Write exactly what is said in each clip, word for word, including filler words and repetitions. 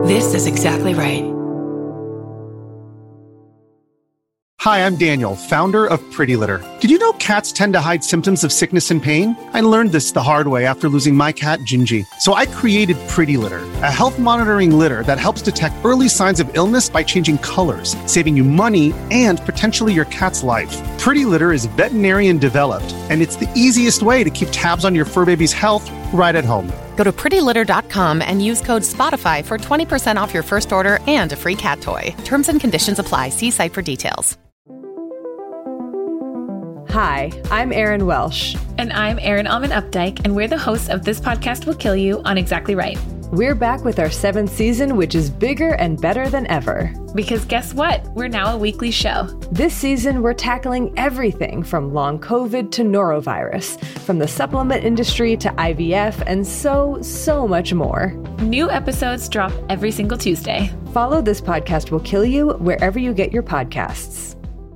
This is exactly right. Hi, I'm Daniel, founder of Pretty Litter. Did you know cats tend to hide symptoms of sickness and pain? I learned this the hard way after losing my cat, Gingy. So I created Pretty Litter, a health monitoring litter that helps detect early signs of illness by changing colors, saving you money and potentially your cat's life. Pretty Litter is veterinarian developed, and it's the easiest way to keep tabs on your fur baby's health right at home. Go to pretty litter dot com and use code SPOTIFY for twenty percent off your first order and a free cat toy. Terms and conditions apply. See site for details. Hi, I'm Erin Welsh. And I'm Erin Alman Updike, and we're the hosts of This Podcast Will Kill You on Exactly Right. We're back with our seventh season, which is bigger and better than ever. Because guess what? We're now a weekly show. This season, we're tackling everything from long COVID to norovirus, from the supplement industry to I V F, and so, so much more. New episodes drop every single Tuesday. Follow This Podcast Will Kill You wherever you get your podcasts.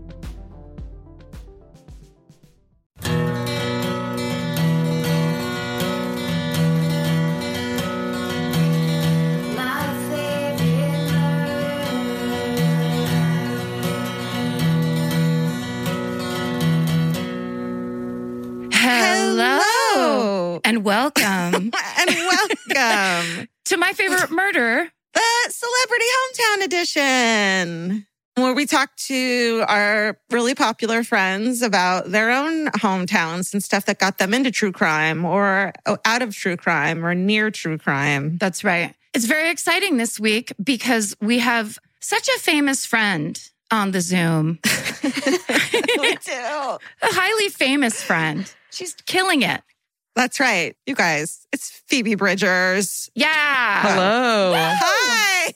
And welcome. and welcome. To my favorite murder. The Celebrity Hometown Edition, where we talk to our really popular friends about their own hometowns and stuff that got them into true crime or out of true crime or near true crime. That's right. It's very exciting this week because we have such a famous friend on the Zoom. We do. A highly famous friend. She's killing it. That's right. You guys, it's Phoebe Bridgers. Yeah. Hello. Hi.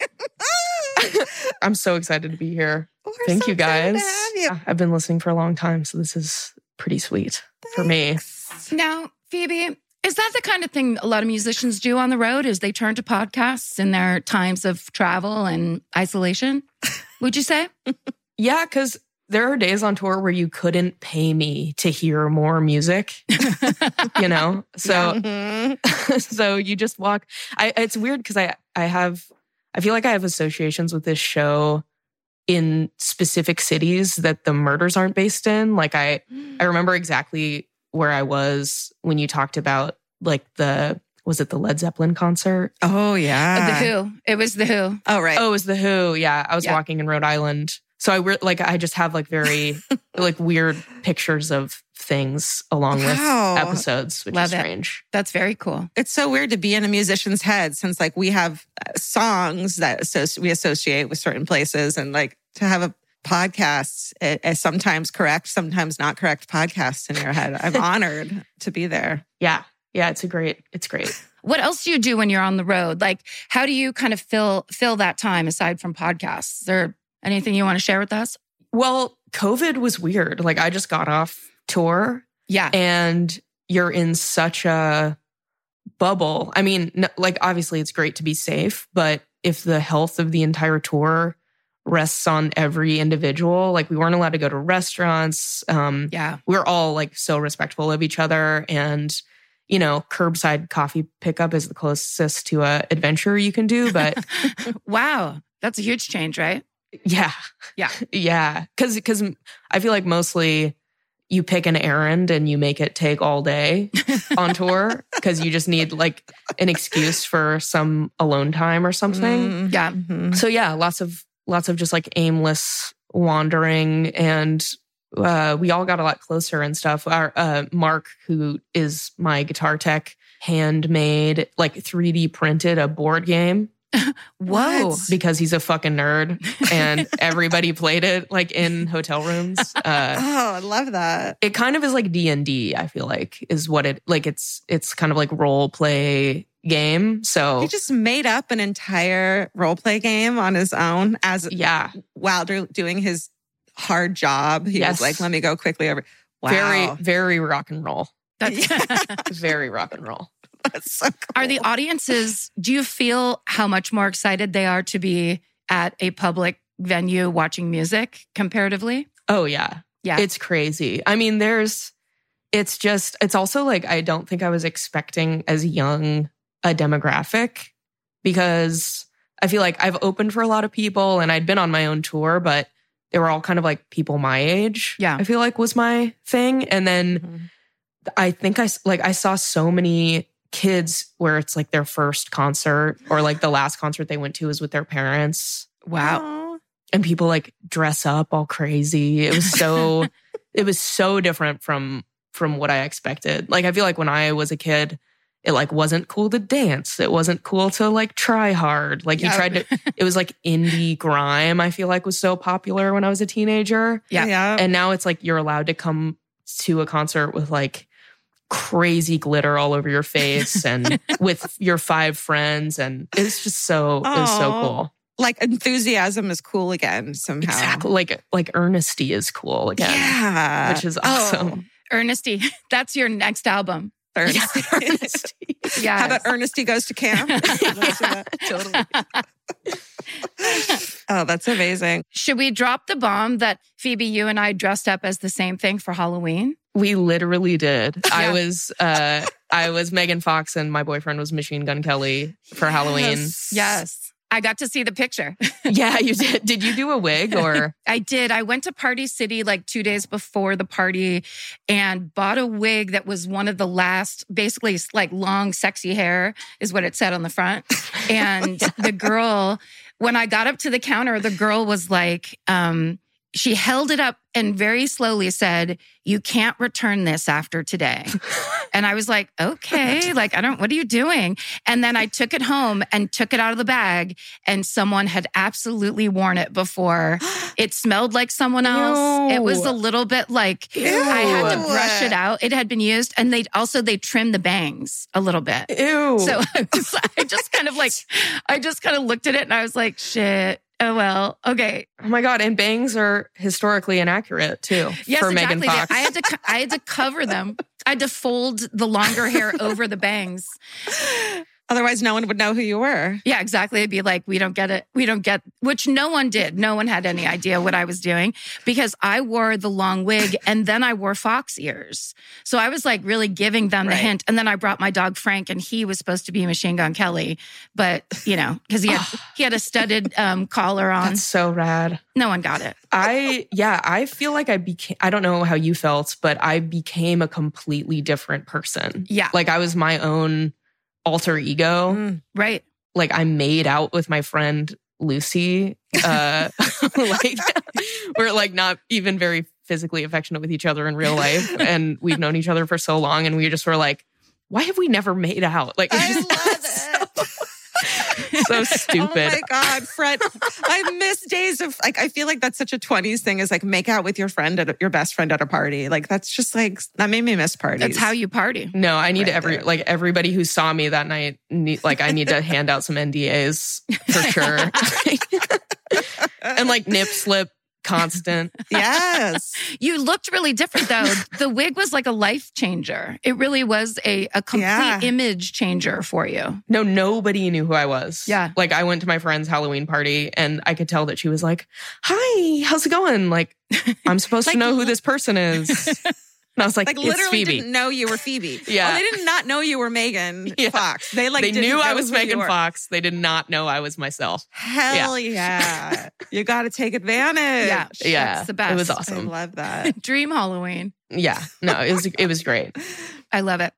I'm so excited to be here. We're Thank so you guys. To have you. I've been listening for a long time, so this is pretty sweet Thanks. for me. Now, Phoebe, is that the kind of thing a lot of musicians do on the road? Is they turn to podcasts in their times of travel and isolation? Would you say? Yeah, because there are days on tour where you couldn't pay me to hear more music, you know? So, Mm-hmm. so you just walk. I, it's weird because I, I have, I feel like I have associations with this show in specific cities that the murders aren't based in. Like I, I remember exactly where I was when you talked about like the, was it the Led Zeppelin concert? Oh, yeah. The Who. It was The Who. Oh, right. Oh, it was the Who. Yeah. I was Yeah. walking in Rhode Island. So I re- like I just have like very like weird pictures of things along Wow. with episodes, which Love is it. strange. That's very cool. It's so weird to be in a musician's head since like we have songs that associ- we associate with certain places, and like to have a podcast, a, a sometimes correct, sometimes not correct podcast in your head. I'm honored to be there. Yeah. Yeah, it's a great, it's great. What else do you do when you're on the road? Like, how do you kind of fill fill that time aside from podcasts? Is there anything you want to share with us? Well, COVID was weird. Like I just got off tour Yeah. and you're in such a bubble. I mean, n- like obviously it's great to be safe, but if the health of the entire tour rests on every individual, like we weren't allowed to go to restaurants. Um, yeah. we were all like so respectful of each other, and you know, curbside coffee pickup is the closest to a adventure you can do. But Wow. That's a huge change, right? yeah, Yeah. yeah, because because I feel like mostly you pick an errand and you make it take all day on tour because you just need like an excuse for some alone time or something. Mm, Yeah. mhm. So yeah, lots of lots of just like aimless wandering, and uh, we all got a lot closer and stuff. Our uh, Mark, who is my guitar tech, handmade like three D printed a board game Whoa. What? because he's a fucking nerd, and everybody played it like in hotel rooms. Uh, Oh, I love that. it kind of is like D and D, I feel like, is what it like. It's it's kind of like role play game. So He just made up an entire role play game on his own as yeah, while do- doing his hard job. He Yes. was like, let me go quickly over. Wow. very very rock and roll. That's, Very rock and roll. That's so cool. Are the audiences, do you feel how much more excited they are to be at a public venue watching music comparatively? Oh yeah. Yeah. It's crazy. I mean, there's it's just it's also like I don't think I was expecting as young a demographic, because I feel like I've opened for a lot of people and I'd been on my own tour, but they were all kind of like people my age. Yeah. I feel like was my thing. And then Mhm. I think I like I saw so many kids where it's like their first concert or like the last concert they went to was with their parents. Wow. Aw. And people like dress up all crazy. It was so it was so different from from what I expected. Like I feel like when I was a kid, it like wasn't cool to dance. It wasn't cool to like try hard. Like you Yeah. tried to it was like indie grime, I feel like was so popular when I was a teenager. Yeah. Yeah. And now it's like you're allowed to come to a concert with like crazy glitter all over your face and with your five friends. And it's just so, it was so Aw. cool. Like enthusiasm is cool again somehow. Exactly. Like, like earnesty is cool again, Yeah. which is Oh, awesome. Earnesty, that's your next album. Earnesty. Earnesty. Yeah. How about Earnesty Goes to Camp? Yeah, totally. Oh, that's amazing. Should we drop the bomb that Phoebe, you and I dressed up as the same thing for Halloween? We literally did. I Yeah. was, uh, I was Megan Fox and my boyfriend was Machine Gun Kelly for Halloween. Yes. Yes. I got to see the picture. Yeah, you did. Did you do a wig or? I did. I went to Party City like two days before the party and bought a wig that was one of the last, basically like long, sexy hair is what it said on the front. And the girl, when I got up to the counter, the girl was like, um, she held it up and very slowly said, "You can't return this after today." And I was like, okay, like, I don't, what are you doing? And then I took it home and took it out of the bag and someone had absolutely worn it before. It smelled like someone else. It was a little bit like, I had to Ew. brush it out. It had been used. And they also, they trimmed the bangs a little bit. Ew. So I, was, I just kind of like, I just kind of looked at it and I was like, shit. Oh, well, okay. Oh my God. And bangs are historically inaccurate too Yes, for exactly. Megan Fox. I had to, co- I had to cover them. I had to fold the longer hair over the bangs. Otherwise, no one would know who you were. Yeah, exactly. It'd be like, we don't get it. We don't get, which no one did. No one had any idea what I was doing because I wore the long wig and then I wore fox ears. So I was like really giving them the Right. hint. And then I brought my dog Frank and he was supposed to be Machine Gun Kelly, but you know, because he had, he had a studded um, collar on. That's so rad. No one got it. I, yeah, I feel like I became, I don't know how you felt, but I became a completely different person. Yeah. Like I was my own alter ego. Mm. Right. Like I made out with my friend Lucy. Uh, like we're like not even very physically affectionate with each other in real life. And we've known each other for so long. And we just were like, why have we never made out? Like, it's I just love it. so stupid. Oh my God, Fred. I miss days of like, I feel like that's such a twenties thing is like make out with your friend at a, your best friend at a party. Like that's just like, that made me miss parties. That's how you party. No, I need Right every there. like everybody who saw me that night. Need, like I need to hand out some N D As for sure, and like nip slip constant. Yes. You looked really different though. The wig was like a life changer. It really was a, a complete Yeah. image changer for you. No, nobody knew who I was. Yeah. like I went to my friend's Halloween party, and I could tell that she was like, "Hi, how's it going?" Like I'm supposed Like, to know who this person is. And I was like, Like "It's literally Phoebe." didn't know you were Phoebe. Yeah. Oh, they did not know you were Megan Yeah. Fox. They like they didn't knew I know was who you Megan were. Fox. They did not know I was myself. Hell yeah. You got to take advantage. Yeah. Yeah, That's the best. it was I awesome. love that. Dream Halloween. Yeah, no, it was it was great. I love it.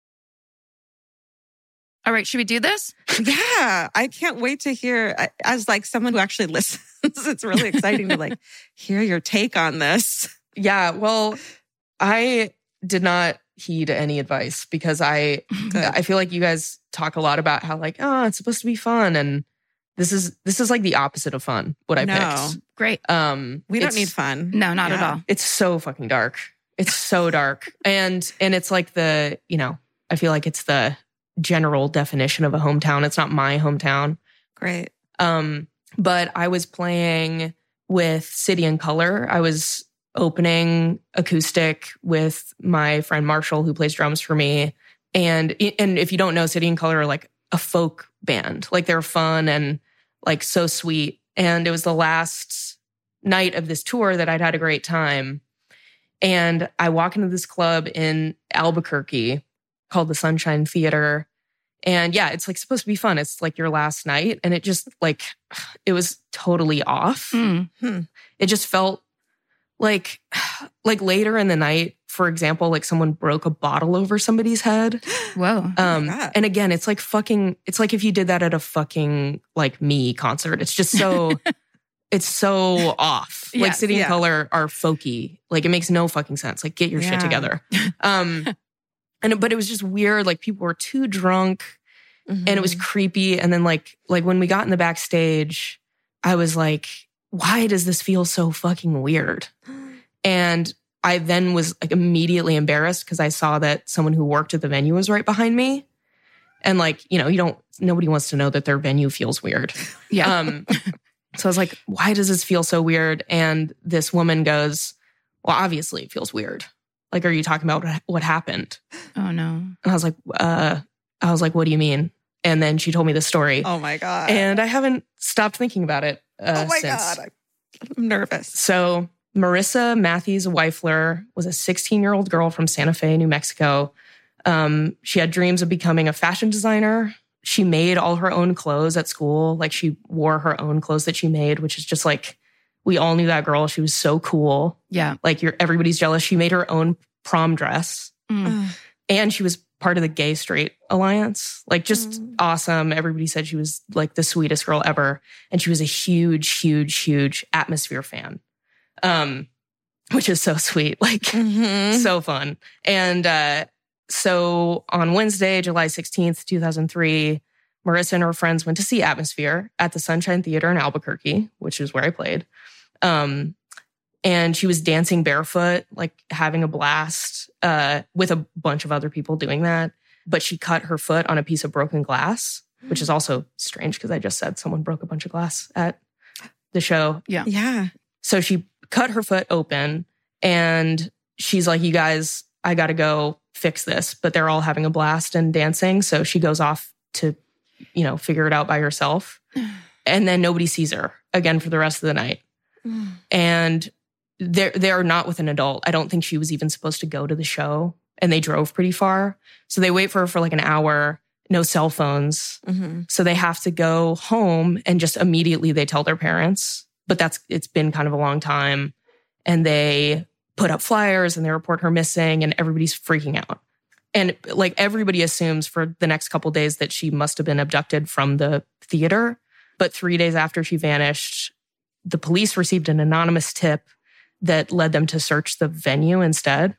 All right, should we do this? Yeah. I can't wait to hear I- as like someone who actually listens. It's really exciting to like hear your take on this. Yeah, well, I did not heed any advice because I Good. I feel like you guys talk a lot about how like, oh, it's supposed to be fun, and this is this is like the opposite of fun. What I No. picked. Great. Um, We don't it's- need fun. No, not at Yeah. all. It's so fucking dark. It's so dark, and and it's like the you know I feel like it's the general definition of a hometown. It's not my hometown. Great. Um, but I was playing with City and Color. I was opening acoustic with my friend Marshall, who plays drums for me. And and if you don't know, City and Color are like a folk band. Like they're fun and like so sweet. And it was the last night of this tour that I'd had a great time. And I walk into this club in Albuquerque called the Sunshine Theater. And yeah, it's like supposed to be fun. It's like your last night. And it just like, it was totally off. Mm. It just felt like, like later in the night, for example, like someone broke a bottle over somebody's head. Whoa. Um, God. and again, it's like fucking, it's like if you did that at a fucking like Me concert. It's just so, it's so off. Like Yes, City yeah. and Color are folky. Like it makes no fucking sense. Like get your Yeah. shit together. Um, and, but it was just weird. Like people were too drunk and it was creepy. And then like, like when we got in the backstage, I was like, why does this feel so fucking weird? And I then was like immediately embarrassed because I saw that someone who worked at the venue was right behind me. And like, you know, you don't, nobody wants to know that their venue feels weird. Yeah. Um, so I was like, why does this feel so weird? And this woman goes, well, obviously it feels weird. Like, are you talking about what- what happened? Oh, no. And I was like, uh, I was like, what do you mean? And then she told me the story. Oh my God. And I haven't stopped thinking about it uh, oh my since. God. I'm nervous. So Marissa Matthews Weifler was a sixteen-year-old girl from Santa Fe, New Mexico. Um, she had dreams of becoming a fashion designer. She made all her own clothes at school. Like she wore her own clothes that she made, which is just like, we all knew that girl. She was so cool. Yeah. Like you're, everybody's jealous. She made her own prom dress. Mm. Ugh. And she was part of the Gay Straight Alliance. Like just Mm. awesome. Everybody said she was like the sweetest girl ever. And she was a huge, huge, huge Atmosphere fan. Um, which is so sweet. Like Mhm. so fun. And uh so on Wednesday, July sixteenth, two thousand three, Marissa and her friends went to see Atmosphere at the Sunshine Theater in Albuquerque, which is where I played. Um And she was dancing barefoot, like having a blast uh, with a bunch of other people doing that. But she cut her foot on a piece of broken glass, which is also strange because I just said someone broke a bunch of glass at the show. Yeah. Yeah. So she cut her foot open and she's like, you guys, I got to go fix this. But they're all having a blast and dancing. So she goes off to, you know, figure it out by herself. And then nobody sees her again for the rest of the night. And they're, they're not with an adult. I don't think she was even supposed to go to the show. And they drove pretty far. So they wait for her for like an hour, no cell phones. Mm-hmm. So they have to go home and just immediately they tell their parents. But that's, it's been kind of a long time. And they put up flyers and they report her missing and everybody's freaking out. And like everybody assumes for the next couple of days that she must have been abducted from the theater. But three days after she vanished, the police received an anonymous tip that led them to search the venue instead.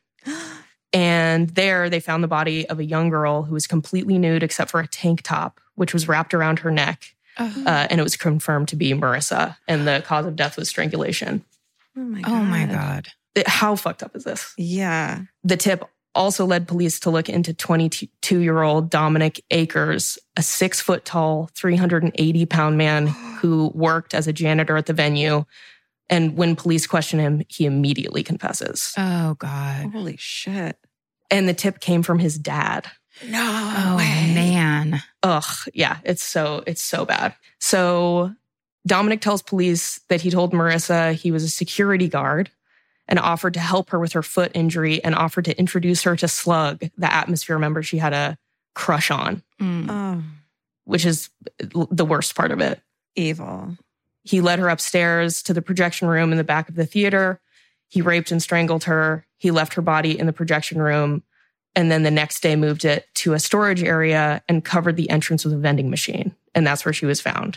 And there they found the body of a young girl who was completely nude except for a tank top, which was wrapped around her neck. Oh, Uh, and it was confirmed to be Marissa. And the cause of death was strangulation. Oh my God. oh my God. It- how fucked up is this? Yeah. The tip also led police to look into twenty-two-year-old Dominic Akers, a six-foot-tall, three hundred eighty pound man who worked as a janitor at the venue. And when police question him, he immediately confesses. Oh God. Holy shit. And the tip came from his dad. No Oh way. man. Ugh, yeah, it's so it's so bad. So Dominic tells police that he told Marissa he was a security guard and offered to help her with her foot injury and offered to introduce her to Slug, the Atmosphere member she had a crush on, Mm. Oh, which is the worst part of it. evil. He led her upstairs to the projection room in the back of the theater. He raped and strangled her. He left her body in the projection room. And then the next day moved it to a storage area and covered the entrance with a vending machine. And that's where she was found.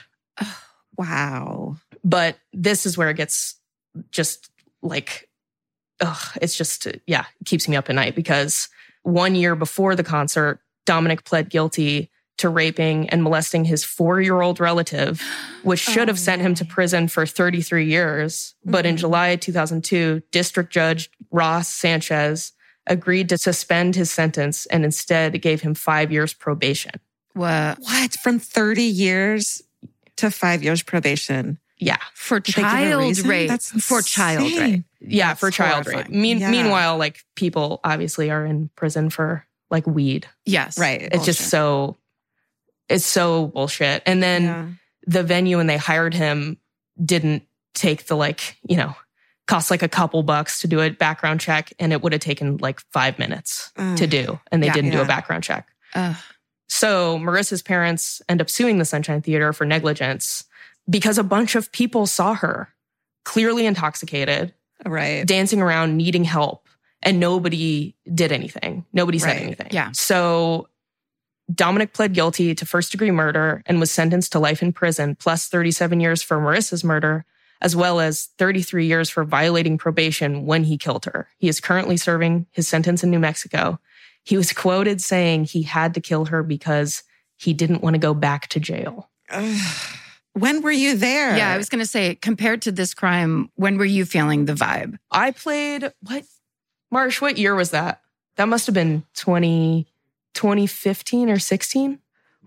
Wow. But this is where it gets just like, ugh, it's just, yeah, it keeps me up at night because one year before the concert, Dominic pled guilty to raping and molesting his four-year-old relative, which should have Oh, sent him to prison for thirty-three years. But in Mhm. July two thousand two, District Judge Ross Sanchez agreed to suspend his sentence and instead gave him five years probation. What? What? From thirty years to five years probation. Yeah. For Did they give a child reason? rape. That's For child insane. rape. Yeah, That's for child rape. horrifying. Mean, Yeah. Meanwhile, like people obviously are in prison for like weed. Yes. Right. It's just so, it's so bullshit. And then Yeah. the venue when they hired him didn't take the like, you know, cost like a couple bucks to do a background check and it would have taken like five minutes Ugh. to do. And they Yeah. didn't do Yeah. a background check. Ugh. So Marissa's parents end up suing the Sunshine Theater for negligence because a bunch of people saw her clearly intoxicated, right, dancing around, needing help, and nobody did anything. Nobody said Right. anything. Yeah. So Dominic pled guilty to first-degree murder and was sentenced to life in prison, plus thirty-seven years for Marissa's murder, as well as thirty-three years for violating probation when he killed her. He is currently serving his sentence in New Mexico. He was quoted saying he had to kill her because he didn't want to go back to jail. Ugh. When were you there? Yeah, I was going to say, compared to this crime, when were you feeling the vibe? I played, what? Marsh, what year was that? That must have been twenty, twenty fifteen or sixteen.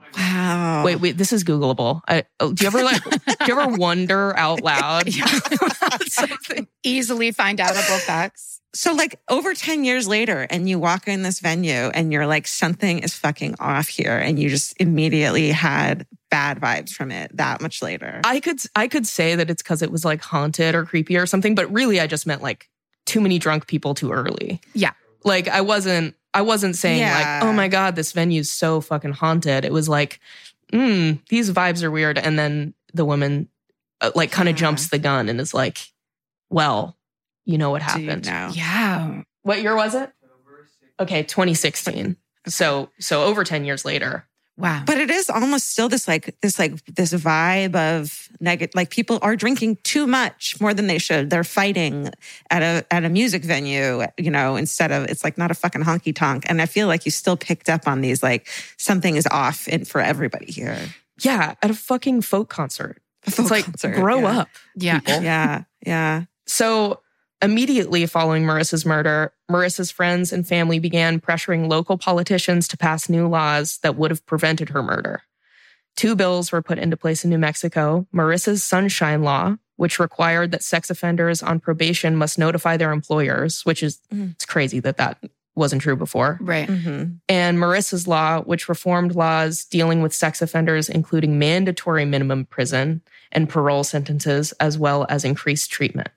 Wow. Wait, wait, this is Googleable. I, oh, do you ever like, do you ever wonder out loud? Something. Easily find outable facts. So like over ten years later, and you walk in this venue and you're like, something is fucking off here. And you just immediately had bad vibes from it that much later. I could, I could say that it's because it was like haunted or creepy or something, but really I just meant like too many drunk people too early. Yeah. Like I wasn't, I wasn't saying Yeah. like, oh my God, this venue's so fucking haunted. It was like, mm, these vibes are weird. And then the woman uh, like kind of Yeah. jumps the gun and is like, well, you know what Do you happened. know? Yeah. What year was it? Okay, twenty sixteen. So so over ten years later. Wow. But it is almost still this like this like this vibe of negative. Like people are drinking too much, more than they should. They're fighting at a at a music venue, you know, instead of it's like not a fucking honky tonk. And I feel like you still picked up on these like something is off in for everybody here. Yeah, at a fucking folk concert. A folk It's like concert, grow yeah. up. yeah. people. Yeah, yeah. So immediately following Marissa's murder, Marissa's friends and family began pressuring local politicians to pass new laws that would have prevented her murder. Two bills were put into place in New Mexico. Marissa's Sunshine Law, which required that sex offenders on probation must notify their employers, which is Mm. it's crazy that that wasn't true before. Right. Mm-hmm. And Marissa's Law, which reformed laws dealing with sex offenders, including mandatory minimum prison and parole sentences, as well as increased treatment.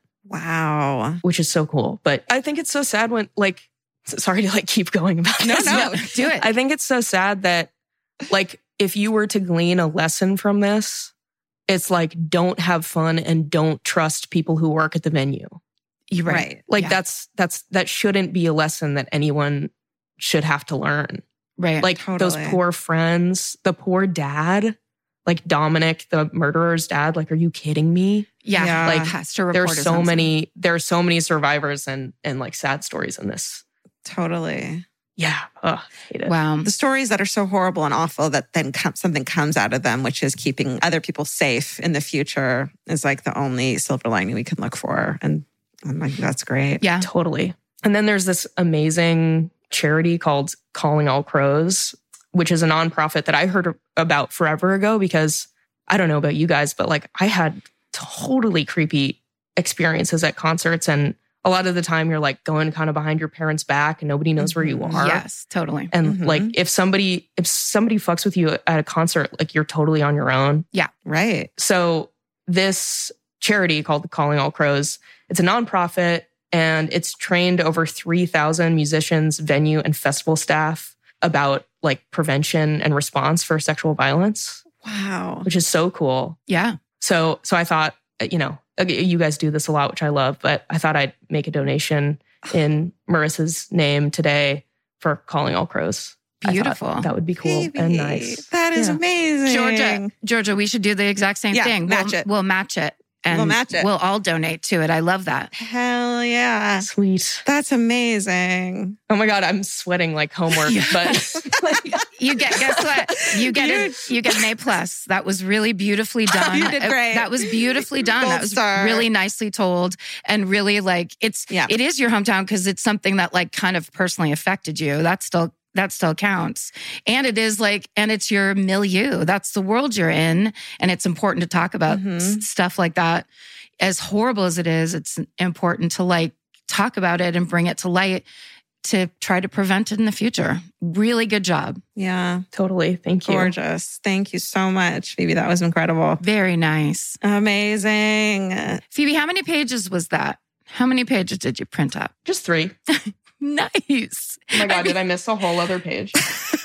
Wow. Which is so cool. But I think it's so sad when, like, sorry to like keep going about No, this. no, but do it. I think it's so sad that, like, if you were to glean a lesson from this, it's like, don't have fun and don't trust people who work at the venue. You're right. Right. Like Yeah. that's, that's, that shouldn't be a lesson that anyone should have to learn. Right. Like Totally. those poor friends, the poor dad, like Dominic, the murderer's dad. Like, are you kidding me? yeah. Yeah. Like has to report There's his so own many, there are so many survivors and, and like sad stories in this. Totally. Yeah. Ugh, hate it. son. Wow. The stories that are so horrible and awful that then come, something comes out of them, which is keeping other people safe in the future, is like the only silver lining we can look for. And I'm like, that's great. Yeah. Totally. And then there's this amazing charity called Calling All Crows, which is a nonprofit that I heard about forever ago because I don't know about you guys, but like I had totally creepy experiences at concerts. And a lot of the time you're like going kind of behind your parents' back and nobody knows where you are. Yes, totally. And Mhm. like if somebody, if somebody fucks with you at a concert, like you're totally on your own. Right. So this charity called Calling All Crows, it's a nonprofit and it's trained over three thousand musicians, venue and festival staff about like prevention and response for sexual violence, Wow. which is so cool. Yeah. So, so I thought, you know, you guys do this a lot, which I love, but I thought I'd make a donation in Marissa's name today for Calling All Crows. I thought Beautiful. that would be cool Baby, and nice. That is Yeah. amazing. Georgia, Georgia, we should do the exact same Yeah, thing. match we'll, it. We'll match it. And We'll match it. We'll all donate to it. I love that. Hell yeah. Sweet. That's amazing. Oh my God, I'm sweating like homework, but You get guess what? You get a, you get an A plus. That was really beautifully done. You did Uh, great. That was beautifully done. Gold that was star. really nicely told and really like it's Yeah. it is your hometown because it's something that like kind of personally affected you. That still that still counts. And it is like and it's your milieu. That's the world you're in and it's important to talk about Mhm. s- stuff like that. As horrible as it is, it's important to like talk about it and bring it to light to try to prevent it in the future. Really good job. Yeah. totally. Thank you. Gorgeous. Thank you so much, Phoebe. That was incredible. Very nice. Amazing. Phoebe, how many pages was that? How many pages did you print up? Just three. Nice. Oh my God, did I miss a whole other page?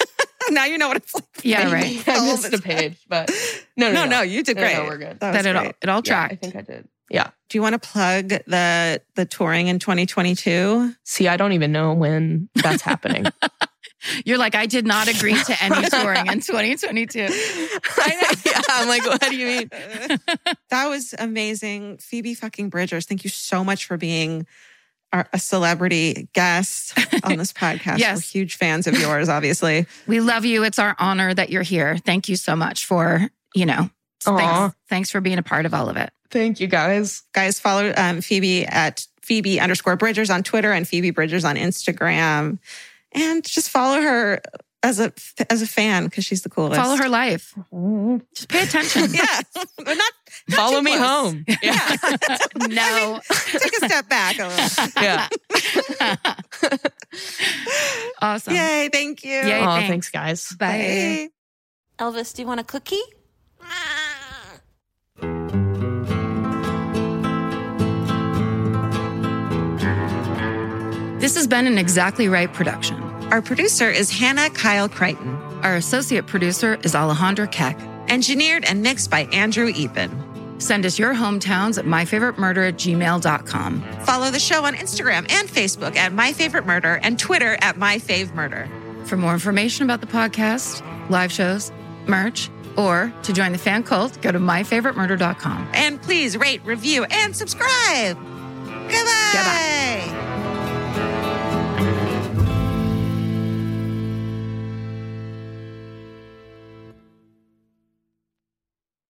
Now you know what it's like. Yeah, right. I missed a page, but no, no, No, no, no, you did No, great. no, we're good. That That was it all, great. it all Yeah, tracked. I think I did. Yeah. Do you want to plug the the touring in twenty twenty-two? See, I don't even know when that's happening. You're like, I did not agree to any touring in twenty twenty-two. I know. Yeah, I'm like, what do you mean? That was amazing. Phoebe fucking Bridgers, thank you so much for being our, a celebrity guest on this podcast. Yes. We're huge fans of yours, obviously. We love you. It's our honor that you're here. Thank you so much for, you know, Aw. thanks, thanks for being a part of all of it. Thank you, guys. Guys, follow um, Phoebe at Phoebe underscore Bridgers on Twitter and Phoebe Bridgers on Instagram. And just follow her as a as a fan because she's the coolest. Follow her life. Just pay attention. Yeah. But not, not Follow too me close. home. Yeah. No. Take a step back a little. Yeah. Awesome. Yay, thank you. Yay. Oh, thanks. thanks, guys. Bye. Bye. Elvis, do you want a cookie? This has been an Exactly Right production. Our producer is Hannah Kyle Crichton. Our associate producer is Alejandra Keck. Engineered and mixed by Andrew Eapen. Send us your hometowns at myfavoritemurder at gmail dot com. Follow the show on Instagram and Facebook at My Favorite Murder and Twitter at My Fave Murder. For more information about the podcast, live shows, merch, or to join the fan cult, go to my favorite murder dot com. And please rate, review, and subscribe. Goodbye. Goodbye.